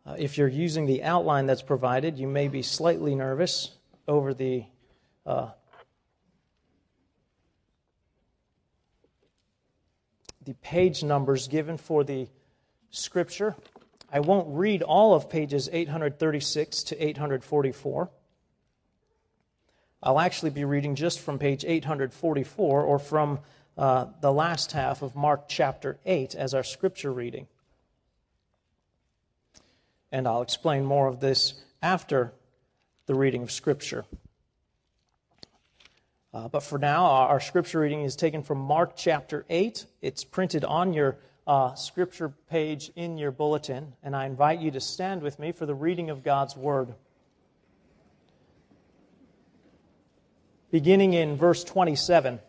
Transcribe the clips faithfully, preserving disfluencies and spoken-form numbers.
Uh, if you're using the outline that's provided, you may be slightly nervous over the uh, the page numbers given for the Scripture. I won't read all of pages eight thirty-six to eight forty-four. I'll actually be reading just from page eight forty-four, or from uh, the last half of Mark chapter eight as our Scripture reading. And I'll explain more of this after the reading of Scripture. Uh, but for now, our, our Scripture reading is taken from Mark chapter eight. It's printed on your uh, Scripture page in your bulletin, and I invite you to stand with me for the reading of God's Word. Beginning in verse twenty-seven.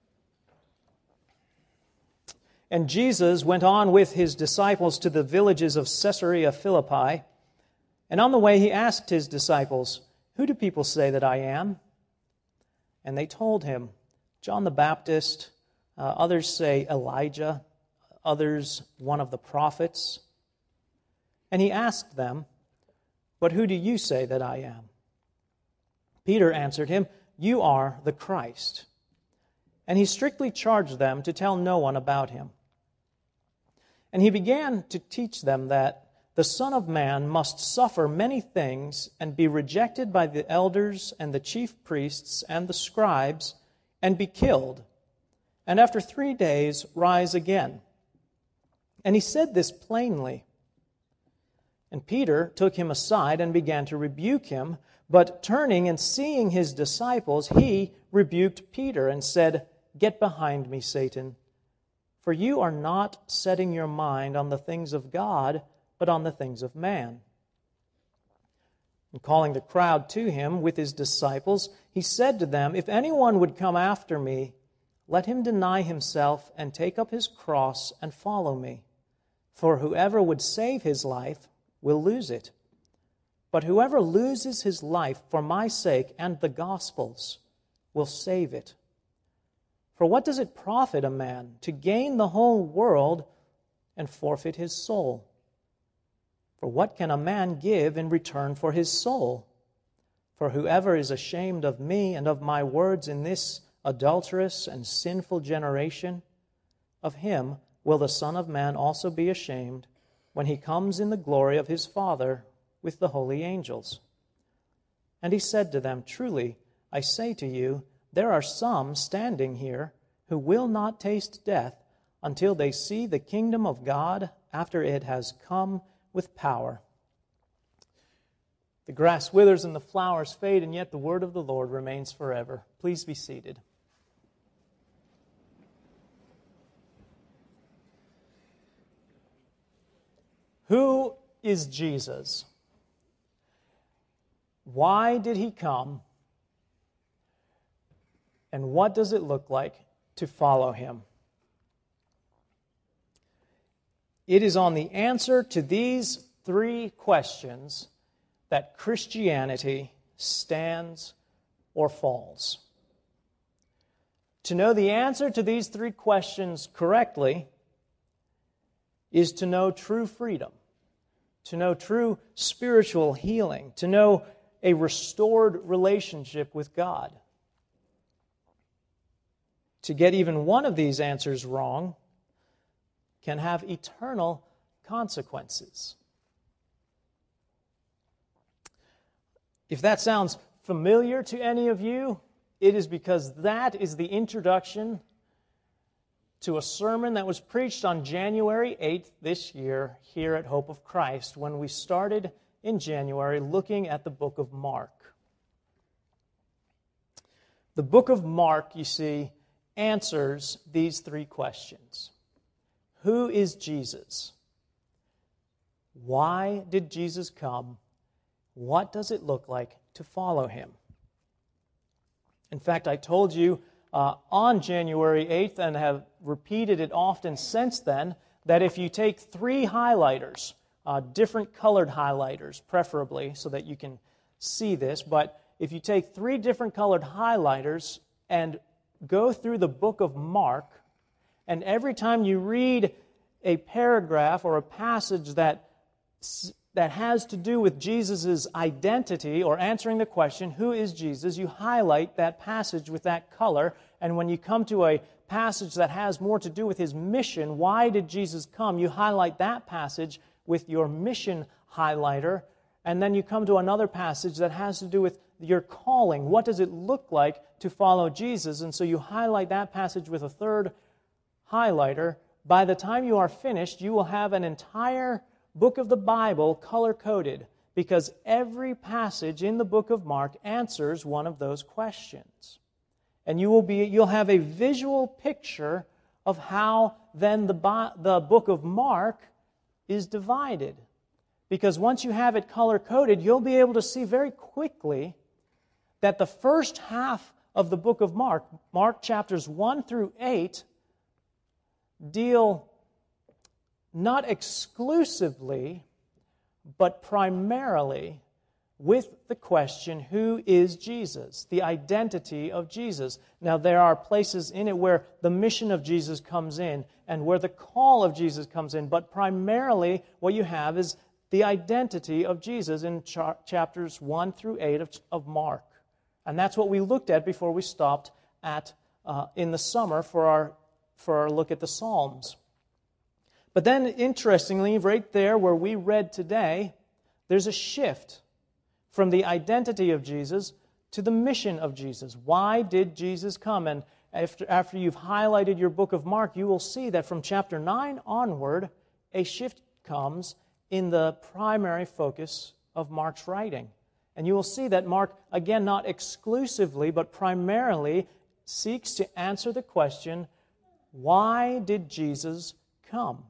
And Jesus went on with his disciples to the villages of Caesarea Philippi, and on the way he asked his disciples, "Who do people say that I am?" And they told him, "John the Baptist, uh, others say Elijah, others one of the prophets." And he asked them, "But who do you say that I am?" Peter answered him, "You are the Christ." And he strictly charged them to tell no one about him. And he began to teach them that the Son of Man must suffer many things and be rejected by the elders and the chief priests and the scribes and be killed, and after three days rise again. And he said this plainly. And Peter took him aside and began to rebuke him, but turning and seeing his disciples, he rebuked Peter and said, "Get behind me, Satan, for you are not setting your mind on the things of God, but on the things of man." And calling the crowd to him with his disciples, he said to them, "If anyone would come after me, let him deny himself and take up his cross and follow me. For whoever would save his life will lose it. But whoever loses his life for my sake and the gospel's will save it. For what does it profit a man to gain the whole world and forfeit his soul? For what can a man give in return for his soul? For whoever is ashamed of me and of my words in this adulterous and sinful generation, of him will the Son of Man also be ashamed when he comes in the glory of his Father with the holy angels." And he said to them, "Truly, I say to you, there are some standing here who will not taste death until they see the kingdom of God after it has come with power." The grass withers and the flowers fade, and yet the word of the Lord remains forever. Please be seated. Who is Jesus? Why did he come? And what does it look like to follow him? It is on the answer to these three questions that Christianity stands or falls. To know the answer to these three questions correctly is to know true freedom, to know true spiritual healing, to know a restored relationship with God. To get even one of these answers wrong can have eternal consequences. If that sounds familiar to any of you, it is because that is the introduction to a sermon that was preached on January eighth this year here at Hope of Christ, when we started in January looking at the book of Mark. The book of Mark, you see, answers these three questions. Who is Jesus? Why did Jesus come? What does it look like to follow him? In fact, I told you uh, on January eighth, and have repeated it often since then, that if you take three highlighters, uh, different colored highlighters preferably, so that you can see this, but if you take three different colored highlighters and go through the book of Mark, and every time you read a paragraph or a passage that that has to do with Jesus' identity, or answering the question, who is Jesus, you highlight that passage with that color. And when you come to a passage that has more to do with his mission, why did Jesus come, you highlight that passage with your mission highlighter. And then you come to another passage that has to do with your calling. What does it look like to follow Jesus? And so you highlight that passage with a third highlighter. By the time you are finished, you will have an entire book of the Bible color-coded, because every passage in the book of Mark answers one of those questions. And you will be, you'll have a visual picture of how then the, the book of Mark is divided. Because once you have it color-coded, you'll be able to see very quickly that the first half of the book of Mark, Mark chapters one through eight, deal not exclusively, but primarily with the question, who is Jesus? The identity of Jesus. Now, there are places in it where the mission of Jesus comes in and where the call of Jesus comes in, but primarily what you have is the identity of Jesus in cha- chapters one through eight of, of Mark. And that's what we looked at before we stopped at uh, in the summer for our, for our look at the Psalms. But then, interestingly, right there where we read today, there's a shift from the identity of Jesus to the mission of Jesus. Why did Jesus come? And after, after you've highlighted your book of Mark, you will see that from chapter nine onward, a shift comes in the primary focus of Mark's writing. And you will see that Mark, again, not exclusively, but primarily seeks to answer the question, why did Jesus come?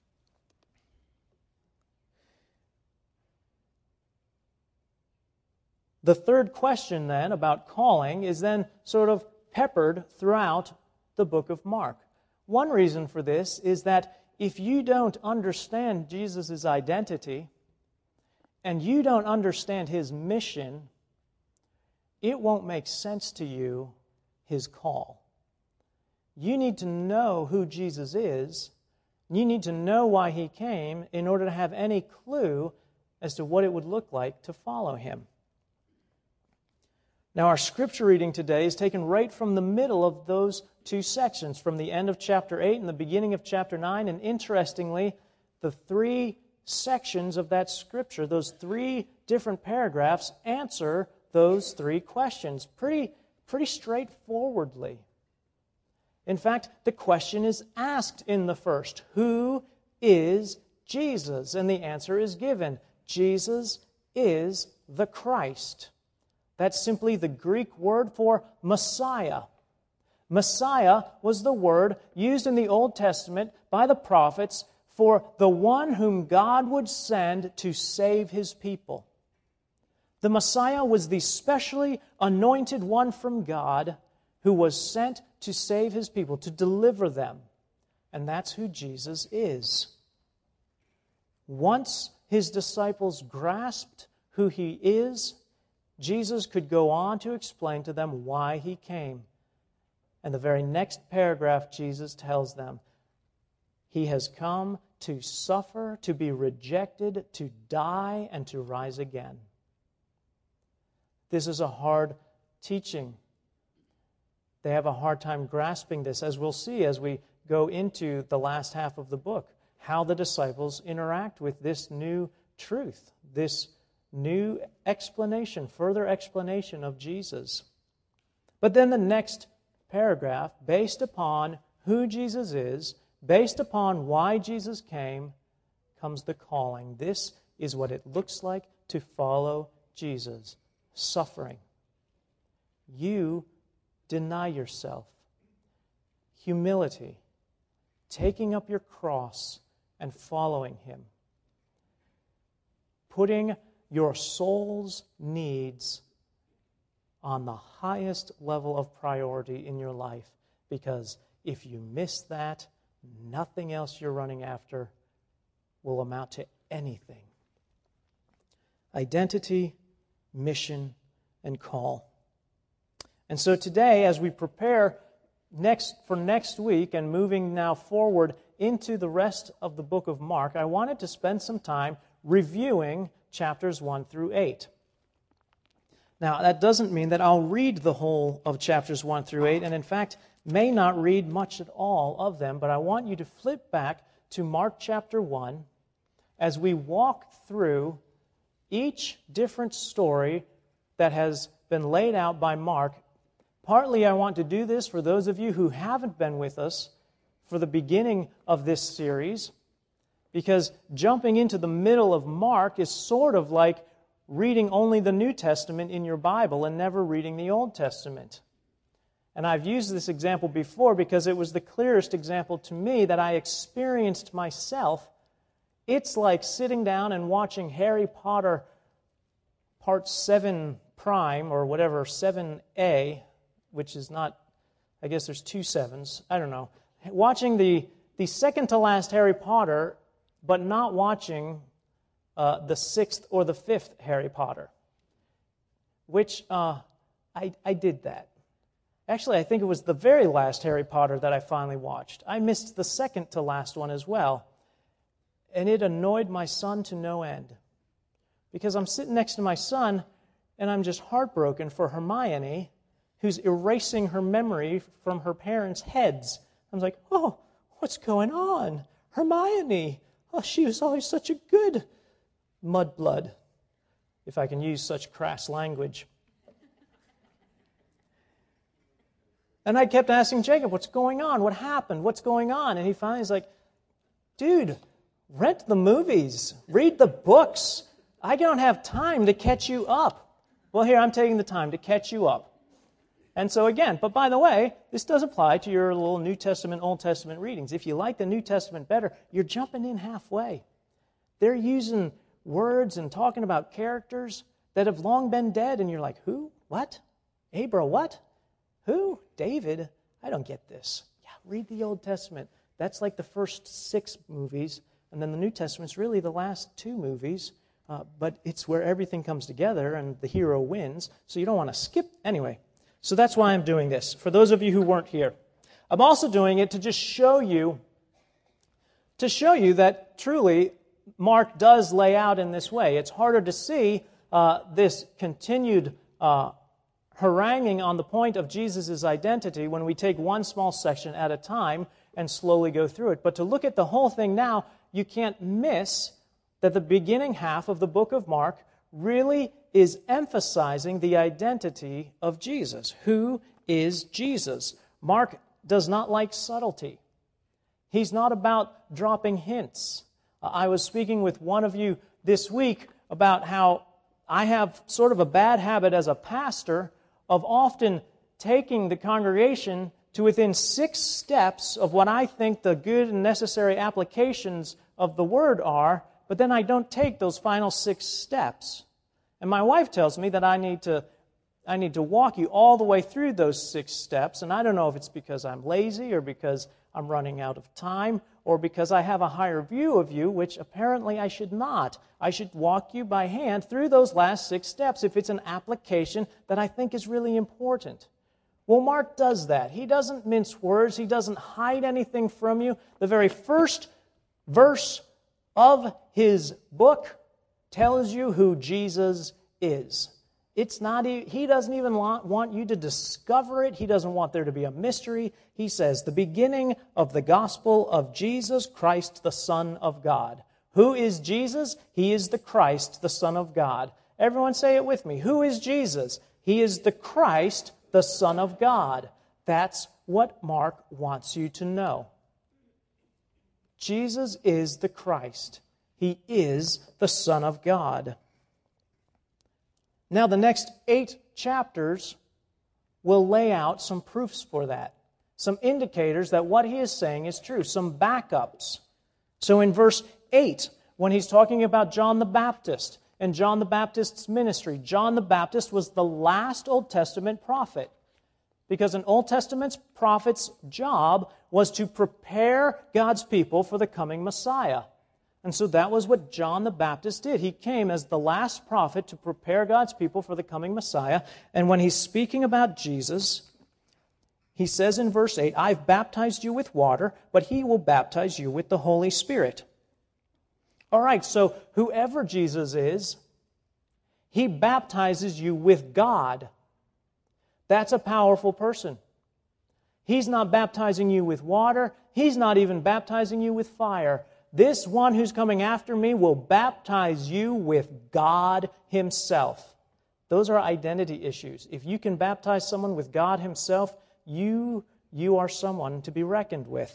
The third question then about calling is then sort of peppered throughout the book of Mark. One reason for this is that if you don't understand Jesus' identity and you don't understand his mission, it won't make sense to you, his call. You need to know who Jesus is. You need to know why he came in order to have any clue as to what it would look like to follow him. Now, our scripture reading today is taken right from the middle of those two sections, from the end of chapter eight and the beginning of chapter nine. And interestingly, the three sections of that scripture, those three different paragraphs, answer those three questions pretty, pretty straightforwardly. In fact, the question is asked in the first, who is Jesus? And the answer is given. Jesus is the Christ. That's simply the Greek word for Messiah. Messiah was the word used in the Old Testament by the prophets for the one whom God would send to save his people. The Messiah was the specially anointed one from God who was sent to save his people, to deliver them. And that's who Jesus is. Once his disciples grasped who he is, Jesus could go on to explain to them why he came. And the very next paragraph, Jesus tells them, he has come to suffer, to be rejected, to die, and to rise again. This is a hard teaching. They have a hard time grasping this, as we'll see as we go into the last half of the book, how the disciples interact with this new truth, this new explanation, further explanation of Jesus. But then the next paragraph, based upon who Jesus is, based upon why Jesus came, comes the calling. This is what it looks like to follow Jesus. Suffering. You deny yourself. Humility. Taking up your cross and following him. Putting your soul's needs on the highest level of priority in your life, because if you miss that, nothing else you're running after will amount to anything. Identity, mission, and call. And so today, as we prepare next for next week and moving now forward into the rest of the book of Mark, I wanted to spend some time reviewing chapters one through eight. Now, that doesn't mean that I'll read the whole of chapters one through eight, and in fact, may not read much at all of them, but I want you to flip back to Mark chapter one as we walk through each different story that has been laid out by Mark. Partly I want to do this for those of you who haven't been with us for the beginning of this series, because jumping into the middle of Mark is sort of like reading only the New Testament in your Bible and never reading the Old Testament. And I've used this example before because it was the clearest example to me that I experienced myself. It's like sitting down and watching Harry Potter Part seven Prime, or whatever, seven A, which is not, I guess there's two sevens, I don't know. Watching the, the second to last Harry Potter, but not watching uh, the sixth or the fifth Harry Potter. Which, uh, I, I did that. Actually, I think it was the very last Harry Potter that I finally watched. I missed the second to last one as well. And it annoyed my son to no end. Because I'm sitting next to my son, and I'm just heartbroken for Hermione, who's erasing her memory from her parents' heads. I was like, oh, what's going on? Hermione, oh, she was always such a good mudblood, if I can use such crass language. And I kept asking Jacob, what's going on? What happened? What's going on? And he finally was like, dude, rent the movies. Read the books. I don't have time to catch you up. Well, here, I'm taking the time to catch you up. And so again, but by the way, this does apply to your little New Testament, Old Testament readings. If you like the New Testament better, you're jumping in halfway. They're using words and talking about characters that have long been dead, and you're like, who? What? Abra, what? Who? David? I don't get this. Yeah, read the Old Testament. That's like the first six movies, and then the New Testament's really the last two movies, uh, but it's where everything comes together and the hero wins, so you don't want to skip. Anyway, so that's why I'm doing this, for those of you who weren't here. I'm also doing it to just show you, to show you that truly Mark does lay out in this way. It's harder to see uh, this continued uh, haranguing on the point of Jesus' identity when we take one small section at a time and slowly go through it. But to look at the whole thing now, you can't miss that the beginning half of the book of Mark really is emphasizing the identity of Jesus. Who is Jesus? Mark does not like subtlety. He's not about dropping hints. I was speaking with one of you this week about how I have sort of a bad habit as a pastor of often taking the congregation to within six steps of what I think the good and necessary applications of the Word are, but then I don't take those final six steps. And my wife tells me that I need to I need to walk you all the way through those six steps, and I don't know if it's because I'm lazy or because I'm running out of time or because I have a higher view of you, which apparently I should not. I should walk you by hand through those last six steps if it's an application that I think is really important. Well, Mark does that. He doesn't mince words. He doesn't hide anything from you. The very first verse of his book tells you who Jesus is. It's not. He doesn't even want you to discover it. He doesn't want there to be a mystery. He says, the beginning of the gospel of Jesus Christ, the Son of God. Who is Jesus? He is the Christ, the Son of God. Everyone say it with me. Who is Jesus? He is the Christ, the Son of God. That's what Mark wants you to know. Jesus is the Christ. He is the Son of God. Now, the next eight chapters will lay out some proofs for that, some indicators that what he is saying is true, some backups. So in verse eight, when he's talking about John the Baptist and John the Baptist's ministry, John the Baptist was the last Old Testament prophet, because an Old Testament prophet's job was to prepare God's people for the coming Messiah. And so that was what John the Baptist did. He came as the last prophet to prepare God's people for the coming Messiah. And when he's speaking about Jesus, he says in verse eight, I've baptized you with water, but he will baptize you with the Holy Spirit. All right, so whoever Jesus is, he baptizes you with God. That's a powerful person. He's not baptizing you with water. He's not even baptizing you with fire. This one who's coming after me will baptize you with God Himself. Those are identity issues. If you can baptize someone with God Himself, you, you are someone to be reckoned with.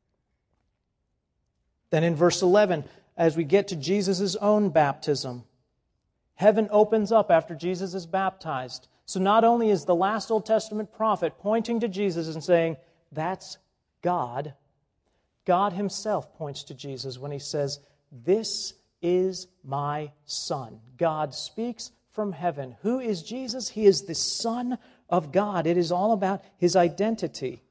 Then in verse eleven, as we get to Jesus' own baptism, heaven opens up after Jesus is baptized. So not only is the last Old Testament prophet pointing to Jesus and saying, that's God, God Himself points to Jesus when He says, this is my Son. God speaks from heaven. Who is Jesus? He is the Son of God. It is all about His identity.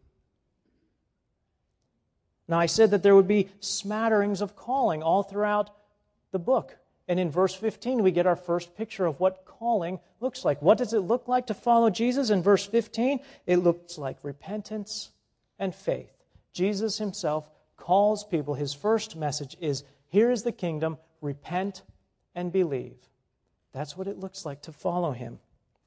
Now, I said that there would be smatterings of calling all throughout the book. And in verse fifteen, we get our first picture of what calling looks like. What does it look like to follow Jesus? In verse fifteen, it looks like repentance and faith. Jesus Himself calls people. His first message is, here is the kingdom, repent and believe. That's what it looks like to follow Him.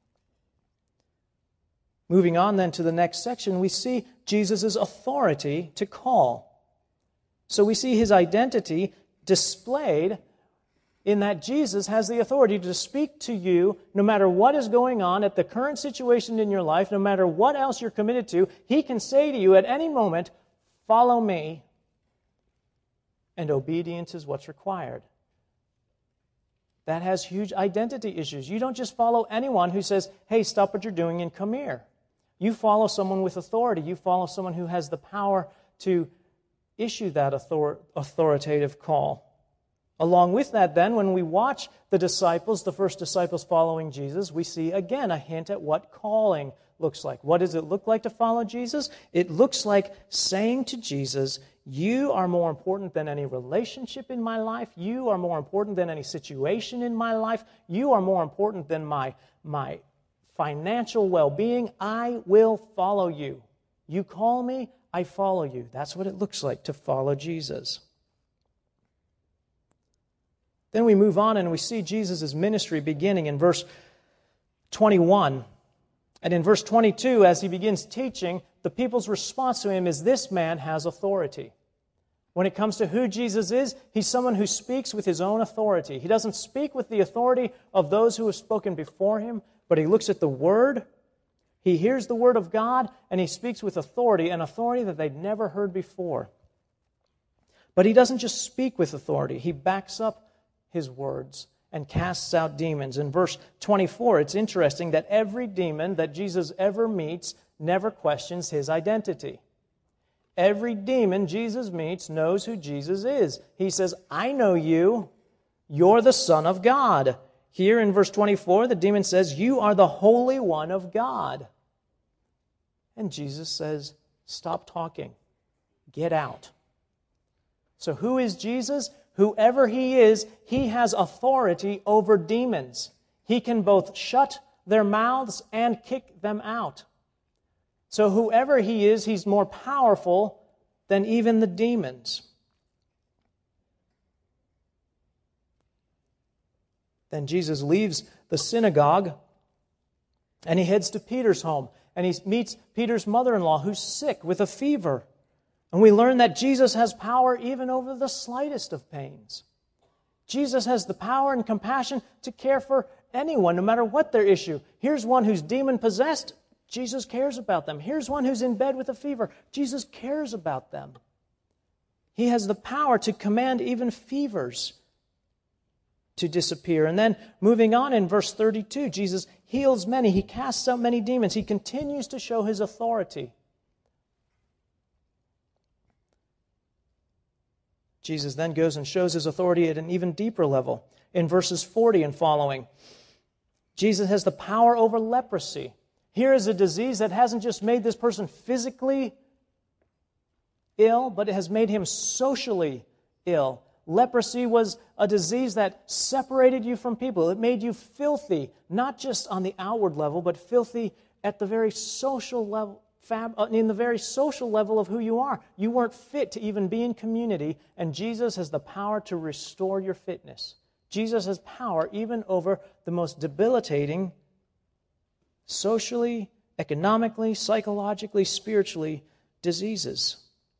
Moving on then to the next section, we see Jesus' authority to call. So we see His identity displayed in that Jesus has the authority to speak to you no matter what is going on at the current situation in your life, no matter what else you're committed to. He can say to you at any moment, follow me, and obedience is what's required. That has huge identity issues. You don't just follow anyone who says, hey, stop what you're doing and come here. You follow someone with authority. You follow someone who has the power to issue that author- authoritative call. Along with that, then, when we watch the disciples, the first disciples following Jesus, we see again a hint at what calling looks like. What does it look like to follow Jesus? It looks like saying to Jesus, you are more important than any relationship in my life. You are more important than any situation in my life. You are more important than my, my financial well-being. I will follow you. You call me, I follow you. That's what it looks like to follow Jesus. Then we move on and we see Jesus' ministry beginning in verse twenty-one. And in verse twenty-two, as He begins teaching, the people's response to Him is, this man has authority. When it comes to who Jesus is, He's someone who speaks with His own authority. He doesn't speak with the authority of those who have spoken before Him, but He looks at the Word, He hears the Word of God, and He speaks with authority, an authority that they'd never heard before. But He doesn't just speak with authority. He backs up His words and casts out demons. In verse twenty-four, it's interesting that every demon that Jesus ever meets never questions His identity. Every demon Jesus meets knows who Jesus is. He says, I know you. You're the Son of God. Here in verse twenty-four, the demon says, you are the Holy One of God. And Jesus says, stop talking. Get out. So who is Jesus? Whoever He is, He has authority over demons. He can both shut their mouths and kick them out. So whoever He is, He's more powerful than even the demons. Then Jesus leaves the synagogue and He heads to Peter's home. And He meets Peter's mother-in-law who's sick with a fever. And we learn that Jesus has power even over the slightest of pains. Jesus has the power and compassion to care for anyone, no matter what their issue. Here's one who's demon-possessed. Jesus cares about them. Here's one who's in bed with a fever. Jesus cares about them. He has the power to command even fevers to disappear. And then moving on in verse thirty-two, Jesus heals many. He casts out many demons. He continues to show His authority. Jesus then goes and shows His authority at an even deeper level. In verses forty and following, Jesus has the power over leprosy. Here is a disease that hasn't just made this person physically ill, but it has made him socially ill. Leprosy was a disease that separated you from people. It made you filthy, not just on the outward level, but filthy at the very social level, fab, in the very social level of who you are. You weren't fit to even be in community, and Jesus has the power to restore your fitness. Jesus has power even over the most debilitating, socially, economically, psychologically, spiritually, diseases.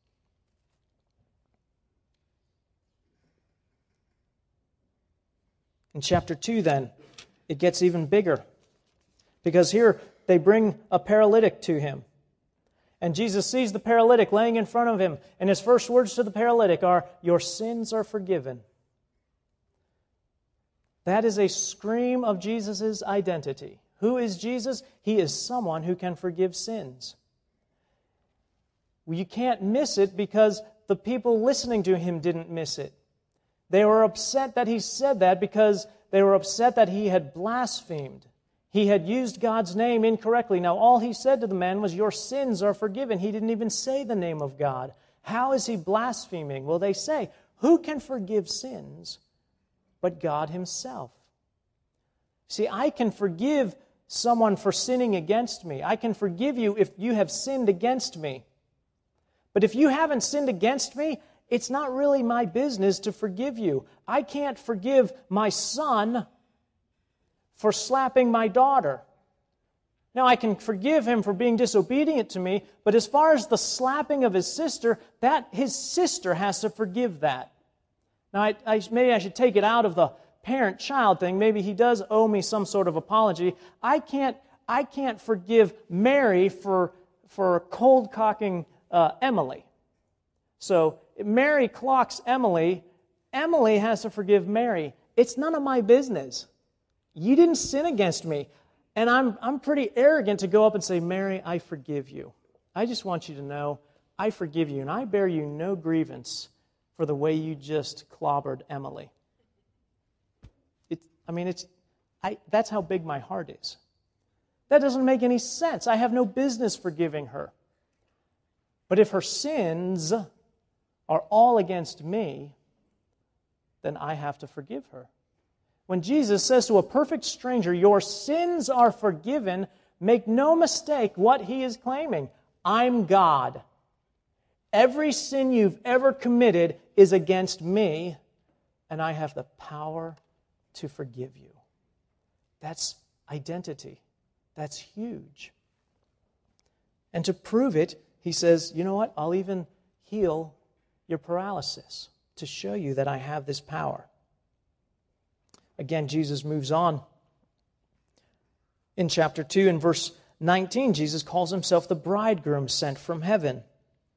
In chapter two, then, it gets even bigger. Because here they bring a paralytic to him. And Jesus sees the paralytic laying in front of him. And his first words to the paralytic are, "Your sins are forgiven." That is a scream of Jesus' identity. Who is Jesus? He is someone who can forgive sins. You can't miss it because the people listening to him didn't miss it. They were upset that he said that because they were upset that he had blasphemed. He had used God's name incorrectly. Now, all he said to the man was, "Your sins are forgiven." He didn't even say the name of God. How is he blaspheming? Well, they say, who can forgive sins but God himself? See, I can forgive someone for sinning against me. I can forgive you if you have sinned against me. But if you haven't sinned against me, it's not really my business to forgive you. I can't forgive my son for slapping my daughter. Now, I can forgive him for being disobedient to me, but as far as the slapping of his sister, that his sister has to forgive that. Now, I, I, maybe I should take it out of the parent-child thing. Maybe he does owe me some sort of apology. I can't, I can't forgive Mary for, for cold-cocking uh, Emily. So, Mary clocks Emily. Emily has to forgive Mary. It's none of my business. You didn't sin against me. And I'm, I'm pretty arrogant to go up and say, "Mary, I forgive you. I just want you to know I forgive you, and I bear you no grievance for the way you just clobbered Emily." It, I mean, it's I, that's how big my heart is. That doesn't make any sense. I have no business forgiving her. But if her sins are all against me, then I have to forgive her. When Jesus says to a perfect stranger, "Your sins are forgiven," make no mistake what he is claiming. I'm God. Every sin you've ever committed is against me, and I have the power to forgive you. That's identity. That's huge. And to prove it, he says, "You know what? I'll even heal your paralysis to show you that I have this power." Again, Jesus moves on. In chapter two, in verse nineteen, Jesus calls himself the bridegroom sent from heaven.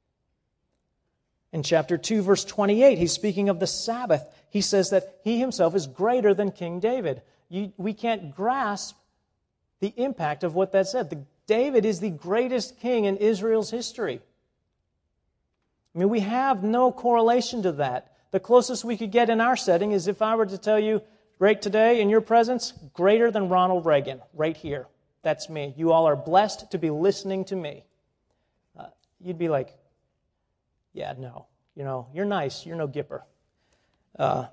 In chapter two, verse twenty-eight, he's speaking of the Sabbath. He says that he himself is greater than King David. You, we can't grasp the impact of what that said. The, David is the greatest king in Israel's history. I mean, we have no correlation to that. The closest we could get in our setting is if I were to tell you, right today, in your presence, greater than Ronald Reagan, right here. That's me. You all are blessed to be listening to me. Uh, you'd be like, yeah, no. You know, you're nice. You're no Gipper. Uh,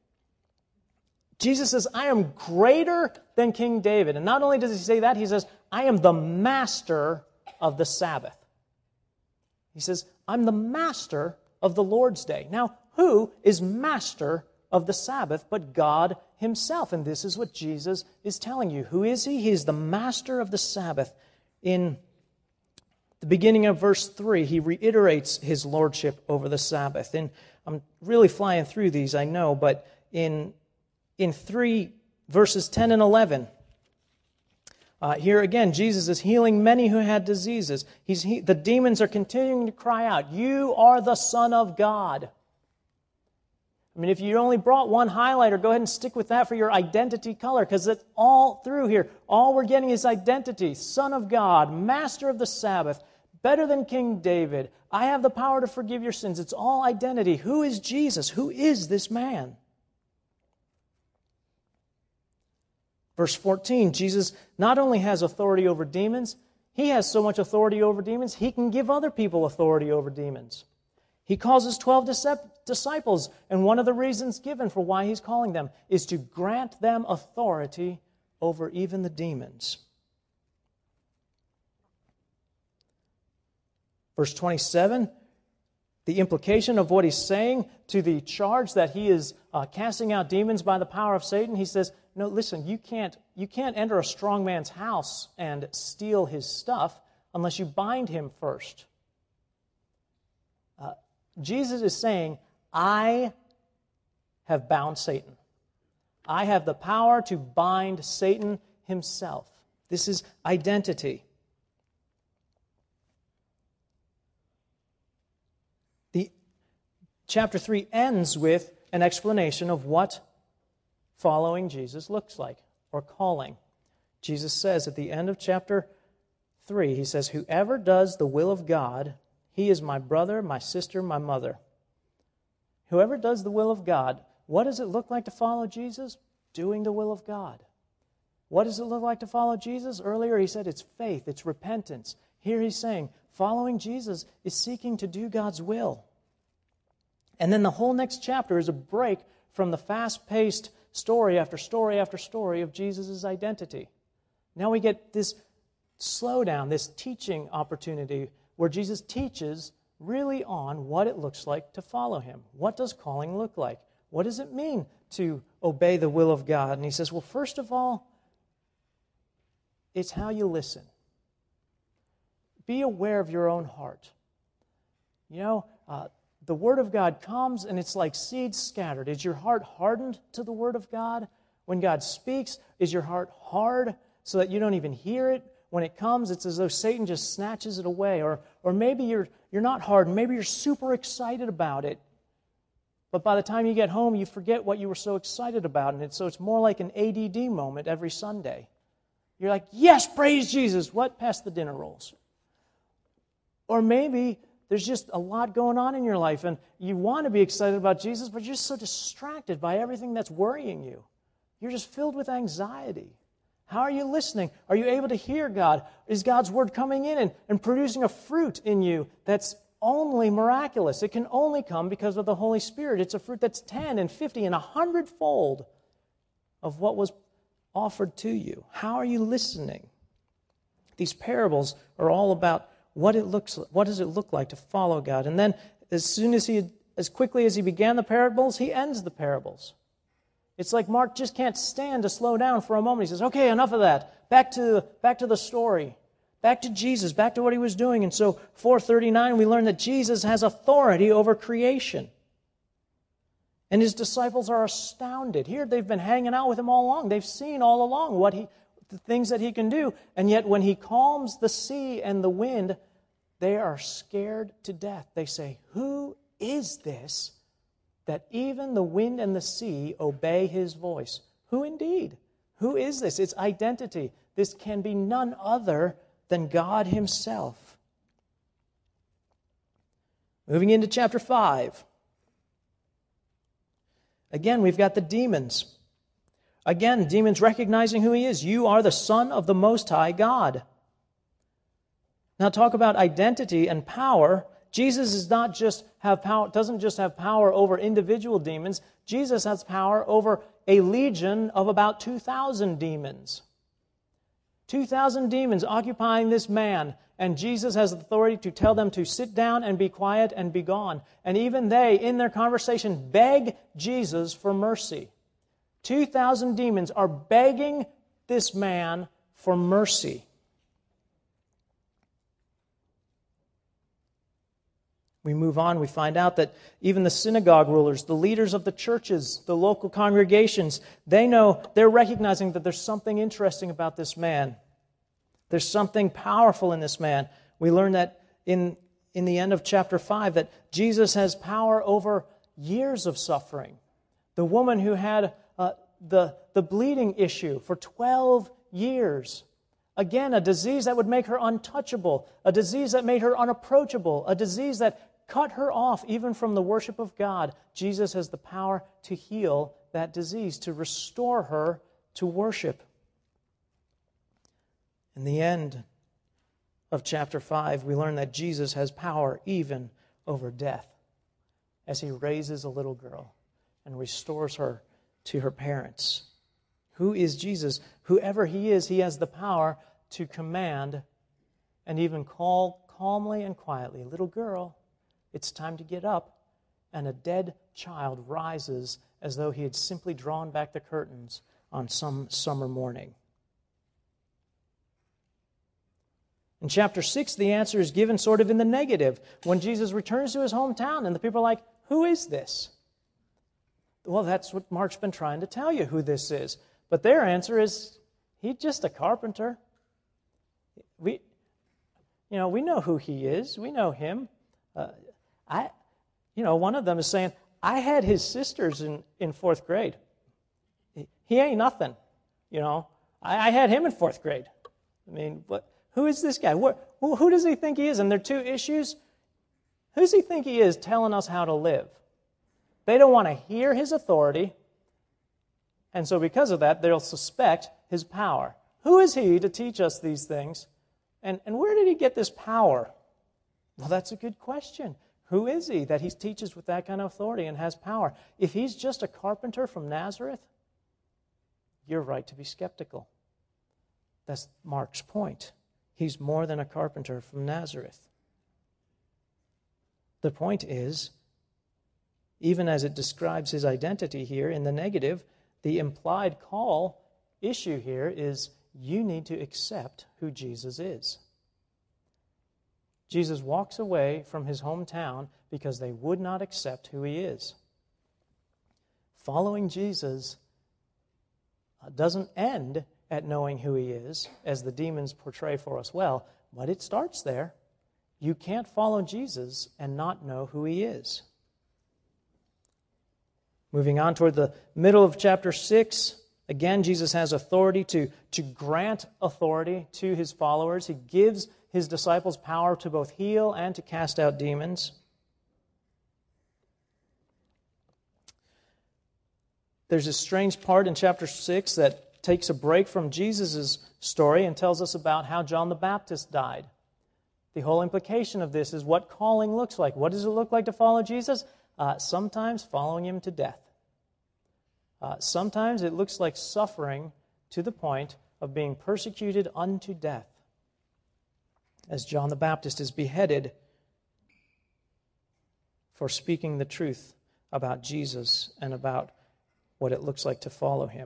Jesus says, "I am greater than King David." And not only does he say that, he says, "I am the master of the Sabbath." He says, "I'm the master of the Lord's Day." Now, who is master of the Sabbath but God himself? And this is what Jesus is telling you. Who is he? He is the master of the Sabbath. In the beginning of verse three, he reiterates his lordship over the Sabbath. And I'm really flying through these, I know, but in, in three, verses ten and eleven, uh, here again, Jesus is healing many who had diseases. He's he, the demons are continuing to cry out, "You are the Son of God." I mean, if you only brought one highlighter, go ahead and stick with that for your identity color, because it's all through here. All we're getting is identity. Son of God, master of the Sabbath, better than King David. I have the power to forgive your sins. It's all identity. Who is Jesus? Who is this man? Verse fourteen, Jesus not only has authority over demons, he has so much authority over demons, he can give other people authority over demons. He calls his twelve disciples, and one of the reasons given for why he's calling them is to grant them authority over even the demons. Verse twenty-seven, the implication of what he's saying to the charge that he is uh, casting out demons by the power of Satan, he says, no, listen, you can't, you can't enter a strong man's house and steal his stuff unless you bind him first. Uh, Jesus is saying, I have bound Satan. I have the power to bind Satan himself. This is identity. The chapter three ends with an explanation of what following Jesus looks like, or calling. Jesus says at the end of chapter three, he says, whoever does the will of God, he is my brother, my sister, my mother. Whoever does the will of God, what does it look like to follow Jesus? Doing the will of God. What does it look like to follow Jesus? Earlier he said it's faith, it's repentance. Here he's saying following Jesus is seeking to do God's will. And then the whole next chapter is a break from the fast-paced story after story after story of Jesus' identity. Now we get this slowdown, this teaching opportunity where Jesus teaches really on what it looks like to follow him. What does calling look like? What does it mean to obey the will of God? And he says, well, first of all, it's how you listen. Be aware of your own heart. You know, uh, the Word of God comes and it's like seeds scattered. Is your heart hardened to the Word of God? When God speaks, is your heart hard so that you don't even hear it? When it comes, it's as though Satan just snatches it away. Or, or maybe you're, you're not hardened. Maybe you're super excited about it. But by the time you get home, you forget what you were so excited about. And it's, so it's more like an A D D moment every Sunday. You're like, yes, praise Jesus. What? Past the dinner rolls. Or maybe there's just a lot going on in your life and you want to be excited about Jesus, but you're just so distracted by everything that's worrying you. You're just filled with anxiety. How are you listening? Are you able to hear God? Is God's Word coming in and, and producing a fruit in you that's only miraculous? It can only come because of the Holy Spirit. It's a fruit that's ten and fifty and a hundredfold of what was offered to you. How are you listening? These parables are all about what it looks what does it look like to follow God. And then as soon as he as quickly as he began the parables, he ends the parables. It's like Mark just can't stand to slow down for a moment. He says, okay, enough of that. Back to back to the story. Back to Jesus, back to what he was doing. And so four thirty-nine, we learn that Jesus has authority over creation. And his disciples are astounded. Here they've been hanging out with him all along. They've seen all along what he, the things that he can do. And yet when he calms the sea and the wind, they are scared to death. They say, who is this that even the wind and the sea obey his voice? Who indeed? Who is this? It's identity. This can be none other than God himself. Moving into chapter five. Again, we've got the demons. Again, demons recognizing who he is. You are the Son of the Most High God. Now talk about identity and power. Jesus does not just have power, doesn't just have power over individual demons. Jesus has power over a legion of about two thousand demons. two thousand demons occupying this man, and Jesus has authority to tell them to sit down and be quiet and be gone. And even they, in their conversation, beg Jesus for mercy. two thousand demons are begging this man for mercy. We move on, we find out that even the synagogue rulers, the leaders of the churches, the local congregations, they know, they're recognizing that there's something interesting about this man. There's something powerful in this man. We learn that in, in the end of chapter five, that Jesus has power over years of suffering. The woman who had uh, the, the bleeding issue for twelve years. Again, a disease that would make her untouchable, a disease that made her unapproachable, a disease that cut her off even from the worship of God. Jesus has the power to heal that disease, to restore her to worship. In the end of chapter five, we learn that Jesus has power even over death as he raises a little girl and restores her to her parents. Who is Jesus? Whoever he is, he has the power to command and even call calmly and quietly, "Little girl, it's time to get up." And a dead child rises as though he had simply drawn back the curtains on some summer morning. In chapter six, the answer is given sort of in the negative. When Jesus returns to his hometown and the people are like, "Who is this?" Well, that's what Mark's been trying to tell you, who this is. But their answer is, he's just a carpenter. We, you know, we know who he is. We know him. Uh, I, you know, one of them is saying, "I had his sisters in, in fourth grade. He, he ain't nothing, you know. I, I had him in fourth grade. I mean, what? Who is this guy? What, who, who does he think he is?" And there are two issues. Who does he think he is telling us how to live? They don't want to hear his authority, and so because of that, they'll suspect his power. Who is he to teach us these things? And, and where did he get this power? Well, that's a good question. Who is he that he teaches with that kind of authority and has power? If he's just a carpenter from Nazareth, you're right to be skeptical. That's Mark's point. He's more than a carpenter from Nazareth. The point is, even as it describes his identity here in the negative, the implied call issue here is you need to accept who Jesus is. Jesus walks away from his hometown because they would not accept who he is. Following Jesus doesn't end at knowing who he is, as the demons portray for us well, but it starts there. You can't follow Jesus and not know who he is. Moving on toward the middle of chapter six, again, Jesus has authority to, to grant authority to his followers. He gives his disciples power to both heal and to cast out demons. There's a strange part in chapter six that takes a break from Jesus' story and tells us about how John the Baptist died. The whole implication of this is what calling looks like. What does it look like to follow Jesus? Uh, sometimes following him to death. Uh, sometimes it looks like suffering to the point of being persecuted unto death, as John the Baptist is beheaded for speaking the truth about Jesus and about what it looks like to follow him.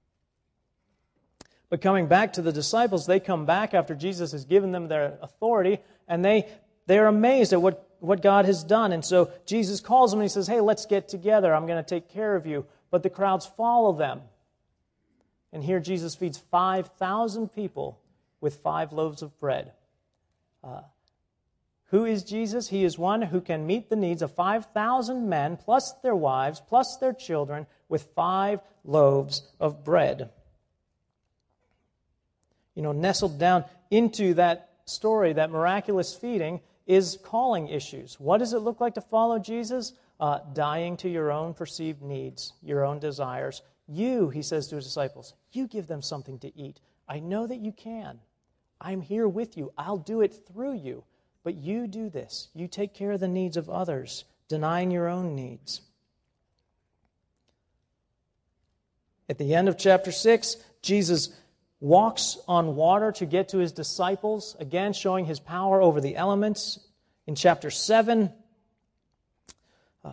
But coming back to the disciples, they come back after Jesus has given them their authority, and they, they're amazed at what, what God has done. And so Jesus calls them and he says, "Hey, let's get together. I'm going to take care of you." But the crowds follow them. And here Jesus feeds five thousand people with five loaves of bread. Uh, who is Jesus? He is one who can meet the needs of five thousand men, plus their wives, plus their children, with five loaves of bread. You know, nestled down into that story, that miraculous feeding, is calling issues. What does it look like to follow Jesus? Uh, dying to your own perceived needs, your own desires. You, he says to his disciples, you give them something to eat. I know that you can. I'm here with you. I'll do it through you. But you do this. You take care of the needs of others, denying your own needs. At the end of chapter six, Jesus walks on water to get to his disciples, again showing his power over the elements. In chapter seven, uh,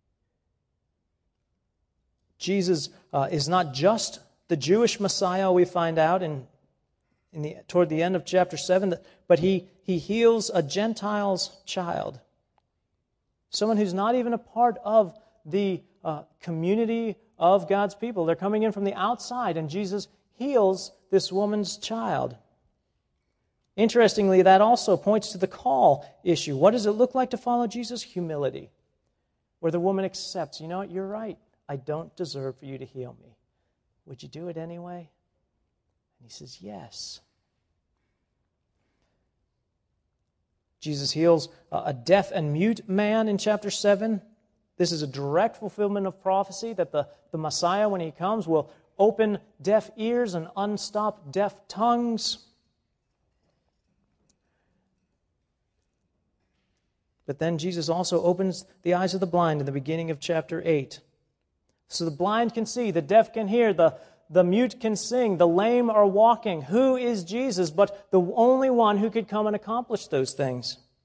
Jesus uh, is not just the Jewish Messiah, we find out in, in the toward the end of chapter seven, but he, he heals a Gentile's child, someone who's not even a part of the uh, community of God's people. They're coming in from the outside, and Jesus heals this woman's child. Interestingly, that also points to the call issue. What does it look like to follow Jesus? Humility, where the woman accepts, you know what, you're right. I don't deserve for you to heal me. Would you do it anyway? And he says, yes. Jesus heals a deaf and mute man in chapter seven. This is a direct fulfillment of prophecy that the, the Messiah, when he comes, will open deaf ears and unstop deaf tongues. But then Jesus also opens the eyes of the blind in the beginning of chapter eight. So the blind can see, the deaf can hear, the, the mute can sing, the lame are walking. Who is Jesus but the only one who could come and accomplish those things?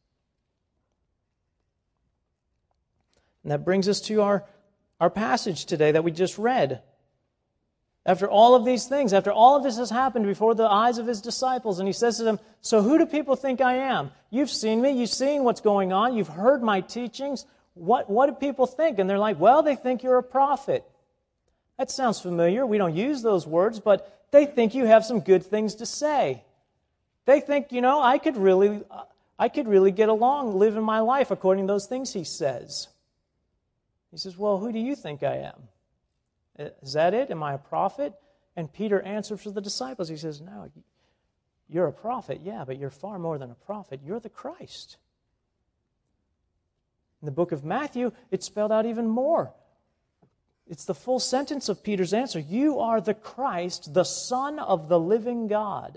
And that brings us to our, our passage today that we just read. After all of these things, after all of this has happened before the eyes of his disciples, and he says to them, so who do people think I am? You've seen me, you've seen what's going on, you've heard my teachings. What, what do people think? And they're like, well, they think you're a prophet. That sounds familiar. We don't use those words, but they think you have some good things to say. They think, you know, I could really, I could really get along, live in my life according to those things he says. He says, well, who do you think I am? Is that it? Am I a prophet? And Peter answers for the disciples. He says, no, you're a prophet, yeah, but you're far more than a prophet. You're the Christ. In the book of Matthew, it's spelled out even more. It's the full sentence of Peter's answer. You are the Christ, the Son of the living God.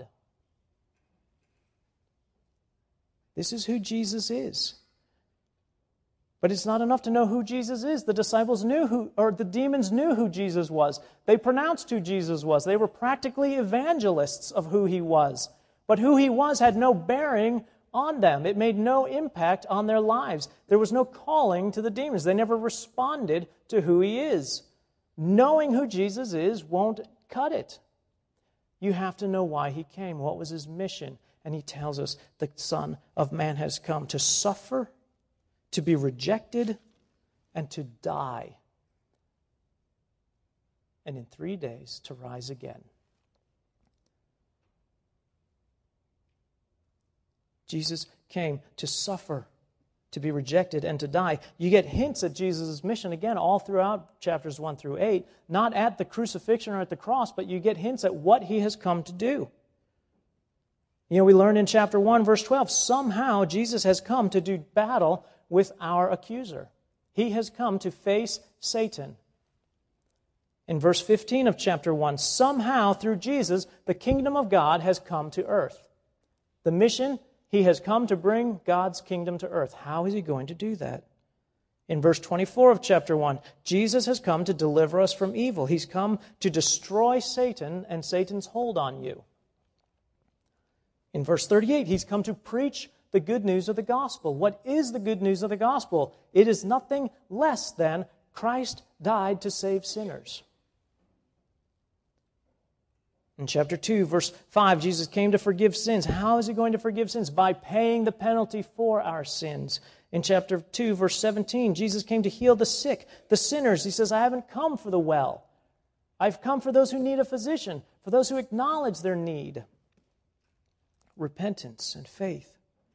This is who Jesus is. But it's not enough to know who Jesus is. The disciples knew who, or the demons knew who Jesus was. They pronounced who Jesus was. They were practically evangelists of who he was. But who he was had no bearing on them. It made no impact on their lives. There was no calling to the demons. They never responded to who he is. Knowing who Jesus is won't cut it. You have to know why he came. What was his mission? And he tells us the Son of Man has come to suffer, to be rejected, and to die. And in three days to rise again. Jesus came to suffer, to be rejected, and to die. You get hints at Jesus' mission, again, all throughout chapters one through eight, not at the crucifixion or at the cross, but you get hints at what he has come to do. You know, we learned in chapter one, verse twelve, somehow Jesus has come to do battle with our accuser. He has come to face Satan. In verse fifteen of chapter one, somehow through Jesus, the kingdom of God has come to earth. The mission, he has come to bring God's kingdom to earth. How is he going to do that? In verse twenty-four of chapter one, Jesus has come to deliver us from evil. He's come to destroy Satan and Satan's hold on you. In verse thirty-eight, he's come to preach the good news of the gospel. What is the good news of the gospel? It is nothing less than Christ died to save sinners. In chapter two, verse five, Jesus came to forgive sins. How is he going to forgive sins? By paying the penalty for our sins. In chapter two, verse seventeen, Jesus came to heal the sick, the sinners. He says, I haven't come for the well. I've come for those who need a physician, for those who acknowledge their need. Repentance and faith.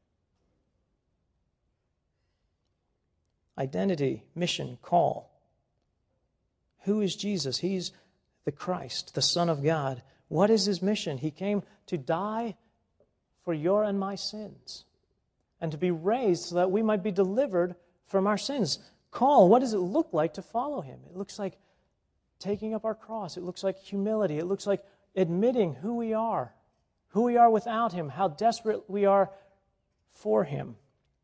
Identity, mission, call. Who is Jesus? He's the Christ, the Son of God. What is his mission? He came to die for your and my sins and to be raised so that we might be delivered from our sins. Call, what does it look like to follow him? It looks like taking up our cross. It looks like humility. It looks like admitting who we are, who we are without him, how desperate we are for him.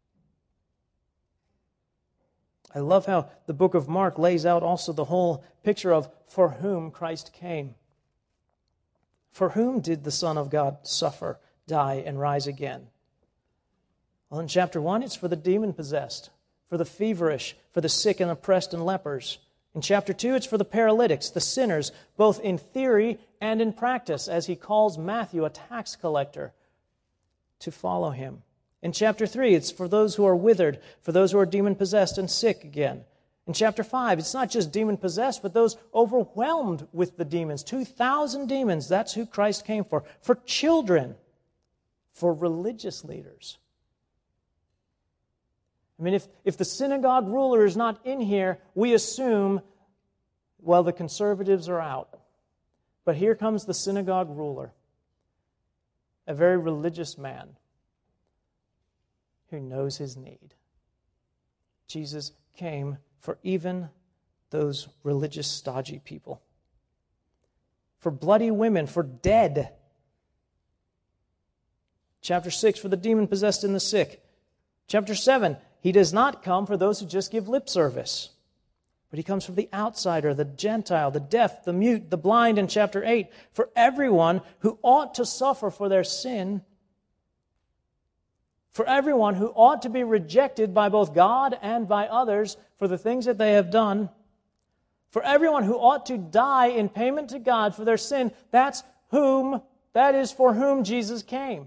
I love how the book of Mark lays out also the whole picture of for whom Christ came. For whom did the Son of God suffer, die, and rise again? Well, in chapter one, it's for the demon-possessed, for the feverish, for the sick and oppressed and lepers. In chapter two, it's for the paralytics, the sinners, both in theory and in practice, as he calls Matthew a tax collector to follow him. In chapter three, it's for those who are withered, for those who are demon-possessed and sick again. In chapter five, it's not just demon-possessed, but those overwhelmed with the demons. two thousand demons, that's who Christ came for. For children, for religious leaders. I mean, if, if the synagogue ruler is not in here, we assume, well, the conservatives are out. But here comes the synagogue ruler, a very religious man who knows his need. Jesus came for even those religious, stodgy people. For bloody women, for dead. Chapter six, for the demon-possessed and the sick. Chapter seven, he does not come for those who just give lip service, but he comes for the outsider, the Gentile, the deaf, the mute, the blind in chapter eight, for everyone who ought to suffer for their sin For everyone who ought to be rejected by both God and by others for the things that they have done, for everyone who ought to die in payment to God for their sin, that's whom, that is for whom Jesus came.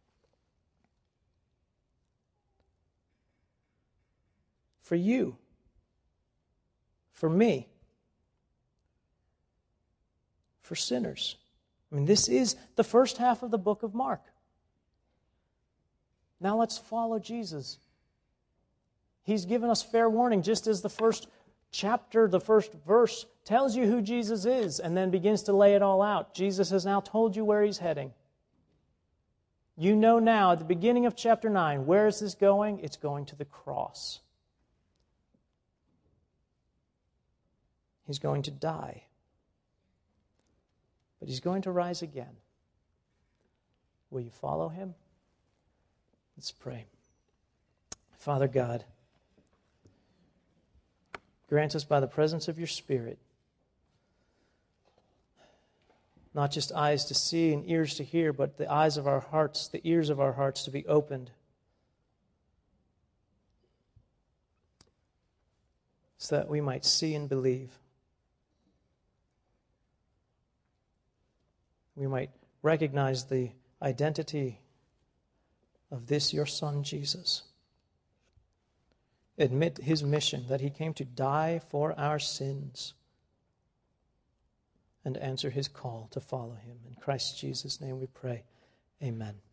For you. For me. For sinners. I mean, this is the first half of the book of Mark. Now let's follow Jesus. He's given us fair warning, just as the first chapter, the first verse, tells you who Jesus is and then begins to lay it all out. Jesus has now told you where He's heading. You know now, at the beginning of chapter nine, where is this going? It's going to the cross. He's going to die. But He's going to rise again. Will you follow Him? Let's pray. Father God, grant us by the presence of your Spirit not just eyes to see and ears to hear, but the eyes of our hearts, the ears of our hearts to be opened, so that we might see and believe. We might recognize the identity of this, your Son, Jesus. Admit His mission, that He came to die for our sins, and answer His call to follow Him. In Christ Jesus' name we pray. Amen.